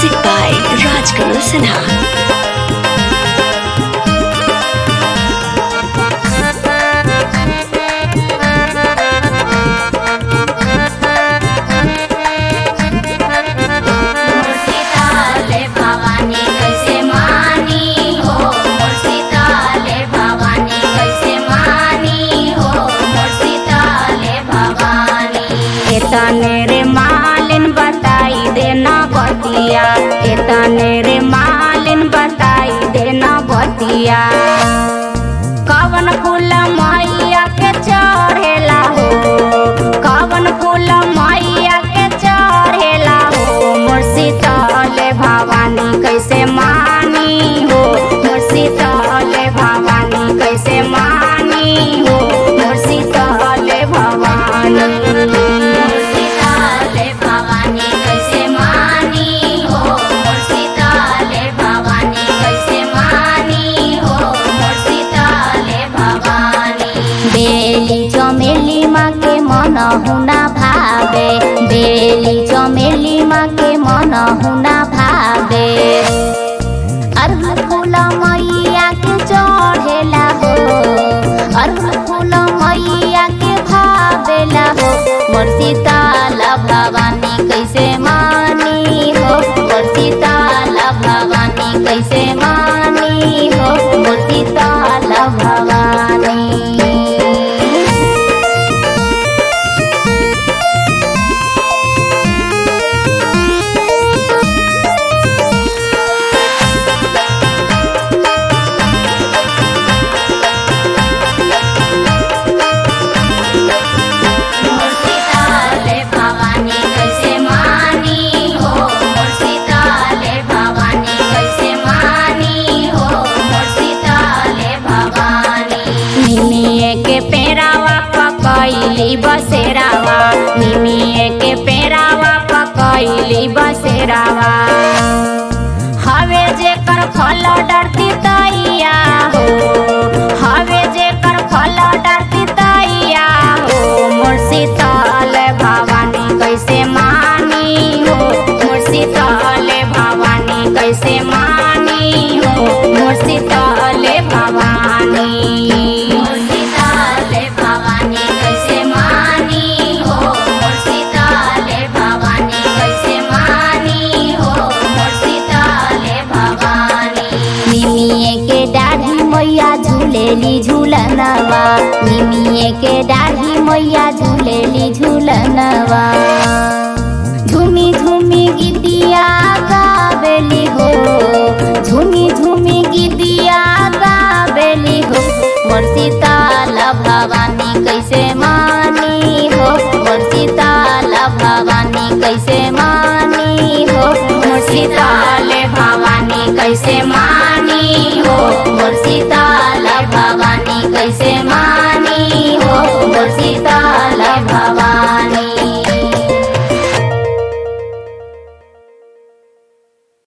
Music by Rajkamal Sinha. एतने रे मालिन बताई देना बतिया, एतने रे मालिन बताई देना बतिया। कवन फूल मैया के चढ़ेला हो, कवन फूल मैया के चढ़ेला हो। मोर शीतल भवानी कैसे मानी हो, मोर शीतल भवानी कैसे मानी हो, मोर शीतल भवानी। बेली चमेली माँ के मन हुना भावे, बेली चमेली माँ के मन हुना भावे। अरहुल फूल मैया के चढ़ेला हो, अरहुल फूल मैया के भावेला हो। मोर शीतल भवानी कैसे मानी हो, मोर शीतल भवानी कैसे मानी हो, मोर शीतल भवानी। पकैली बसेरावा, निमिये के पेरावा पकैली बसेरावा। हवे जेकर फल डरती तैया हो, हवे जेकर फल डरती तैया हो। मोर शीतल भवानी कैसे मानी हो, मोर शीतल भवानी कैसे मानी हो, मोर शीतल भवानी। झूलेली झूलनवा, निमिये के डाढ़ी मैया झूलेली झूलनवा। झूमी झूमी गीतिया गावेली हो, झूमी झूमी गीतिया गावेली हो। मोर शीतल भवानी कैसे मानी हो, मोर शीतल भवानी कैसे मानी हो, मोर शीतल भवानी कैसे मानी।